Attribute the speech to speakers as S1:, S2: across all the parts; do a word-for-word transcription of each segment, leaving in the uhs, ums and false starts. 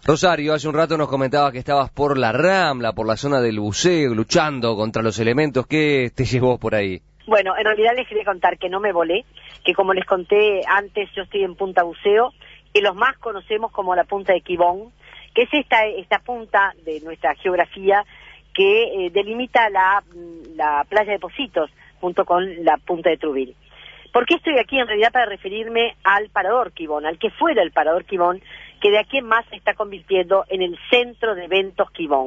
S1: Rosario, hace un rato nos comentabas que estabas por la Rambla, por la zona del buceo, luchando contra los elementos. ¿Qué te llevó por ahí?
S2: Bueno, en realidad les quería contar que no me volé, que como les conté antes, yo estoy en Punta Buceo, que los más conocemos como la Punta de Quibón, que es esta, esta punta de nuestra geografía que eh, delimita la, la playa de Pocitos, junto con la Punta de Trubil. ¿Por qué estoy aquí? En realidad para referirme al Parador Quibón, al que fuera el Parador Quibón, que de aquí en más se está convirtiendo en el centro de eventos Quibón.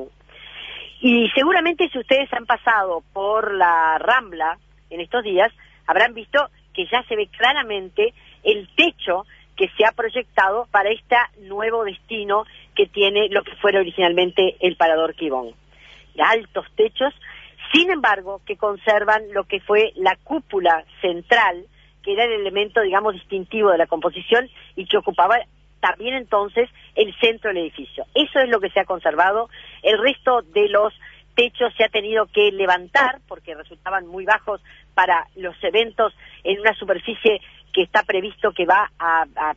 S2: Y seguramente si ustedes han pasado por la Rambla en estos días, habrán visto que ya se ve claramente el techo que se ha proyectado para este nuevo destino que tiene lo que fuera originalmente el Parador Quibón. Altos techos, sin embargo, que conservan lo que fue la cúpula central, que era el elemento, digamos, distintivo de la composición y que ocupaba también entonces el centro del edificio. Eso es lo que se ha conservado. El resto de los techos se ha tenido que levantar porque resultaban muy bajos para los eventos en una superficie que está previsto que va a, a,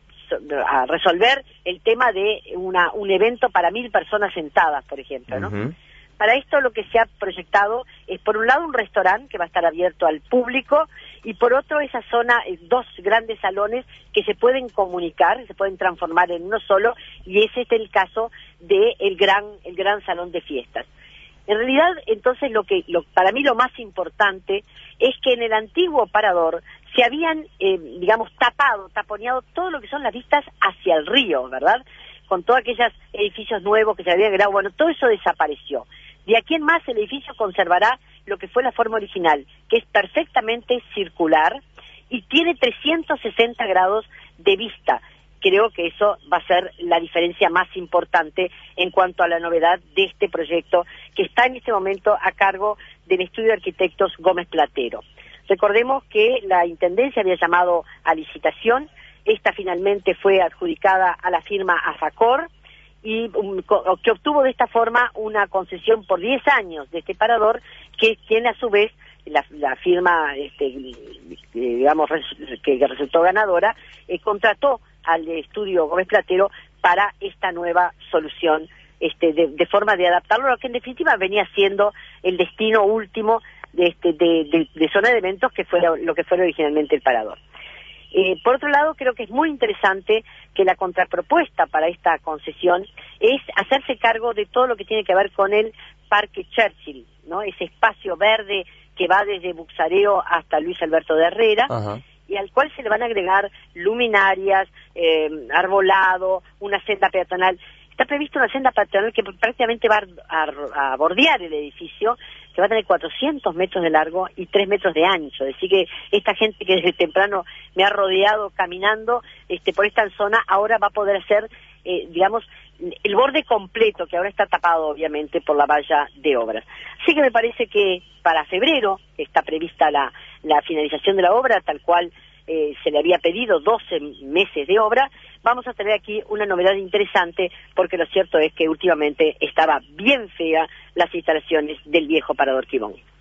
S2: a resolver el tema de una, un evento para mil personas sentadas, por ejemplo, ¿no? Uh-huh. Para esto lo que se ha proyectado es, por un lado, un restaurante que va a estar abierto al público y, por otro, esa zona, dos grandes salones que se pueden comunicar, se pueden transformar en uno solo, y ese es el caso del gran, el gran salón de fiestas. En realidad, entonces, lo que lo, para mí lo más importante es que en el antiguo Parador se habían, eh, digamos, tapado, taponeado todo lo que son las vistas hacia el río, ¿verdad? Con todos aquellos edificios nuevos que se habían creado, bueno, todo eso desapareció. De aquí en más el edificio conservará lo que fue la forma original, que es perfectamente circular y tiene trescientos sesenta grados de vista. Creo que eso va a ser la diferencia más importante en cuanto a la novedad de este proyecto que está en este momento a cargo del estudio de arquitectos Gómez Platero. Recordemos que la Intendencia había llamado a licitación, esta finalmente fue adjudicada a la firma AFACOR, y um, que obtuvo de esta forma una concesión por diez años de este parador, que tiene a su vez la, la firma, este, digamos, res, que, que resultó ganadora, eh, contrató al estudio Gómez Platero para esta nueva solución, este, de, de forma de adaptarlo a lo que en definitiva venía siendo el destino último de, este, de, de, de zona de eventos que fue lo que fue originalmente el parador. Eh, por otro lado, creo que es muy interesante que la contrapropuesta para esta concesión es hacerse cargo de todo lo que tiene que ver con el Parque Churchill, ¿no? Ese espacio verde que va desde Buxareo hasta Luis Alberto de Herrera, uh-huh. y al cual se le van a agregar luminarias, eh, arbolado, una senda peatonal. Está previsto una senda peatonal que prácticamente va a, a, a bordear el edificio, que va a tener cuatrocientos metros de largo y tres metros de ancho. Así que esta gente que desde temprano me ha rodeado caminando este, por esta zona, ahora va a poder hacer, eh, digamos, el borde completo, que ahora está tapado obviamente por la valla de obras. Así que me parece que para febrero está prevista la, la finalización de la obra, tal cual eh, se le había pedido doce meses de obra. Vamos a tener aquí una novedad interesante, porque lo cierto es que últimamente estaba bien fea las instalaciones del viejo Parador Quibón.